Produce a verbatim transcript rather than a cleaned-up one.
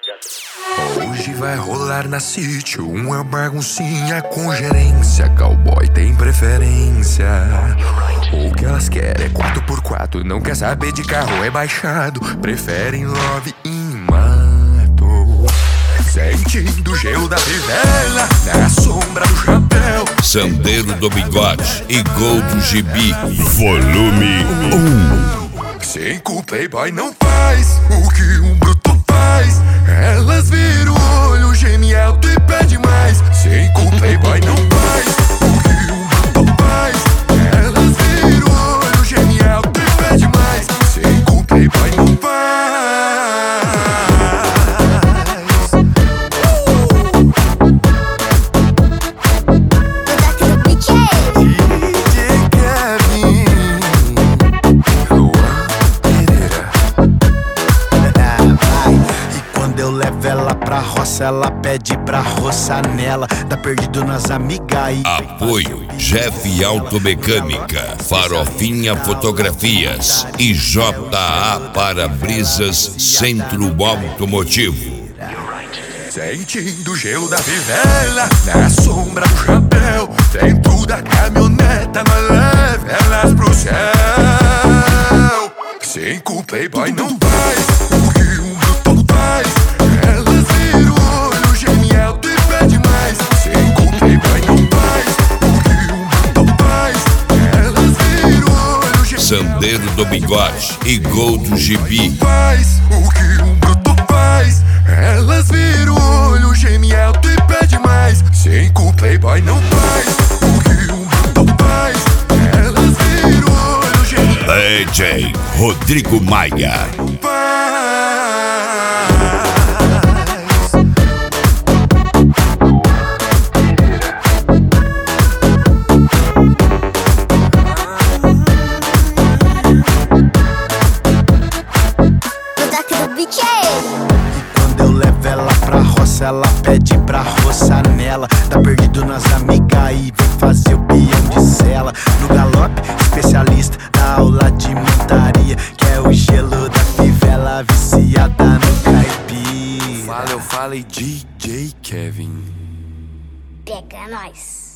Hoje vai rolar na City uma baguncinha com gerência. Cowboy tem preferência. O que elas querem é quatro por quatro. Não quer saber de carro rebaixado. Preferem love em mato. Sentindo o gelo da fivela na sombra do chapéu. Sandeiro do Bigode e Gol do Gibi, volume um. Cinco playboy não faz o que um bruto faz. Elas viram o olho, geme alto e pede mais. Cinco playboy não faz o que um bruto faz. Elas viram o olho, geme alto e pede mais. Cinco playboy não faz. Ela pra roça, ela pede pra roçar nela. Tá perdido nas amigas e apoio Jeff Automecânica, Farofinha Fotografias e J A Para-Brisas Centro Automotivo. Sentindo o gelo da fivela na sombra do chapéu. Dentro da caminhoneta nós leva elas pro céu. Cinco playboy não faz o que um bruto faz. Elas viram o olho, geme alto e pede mais. Cinco playboy não faz o que um bruto faz. Elas viram o olho, geme Sandeiro do Bigode e Gol do Gibi. Faz o que um bruto faz. Elas viram o olho, geme alto e pede mais. Cinco playboy não faz o que um bruto faz. Elas viram o olho, geme D J Rodrigo Maia. Ela pede pra roçar nela. Tá perdido nas amigas e vem fazer o peão de cela. No galope, especialista da aula de montaria, que é o gelo da fivela viciada no caipira. Fala, eu falei D J Kevin. Pega nós.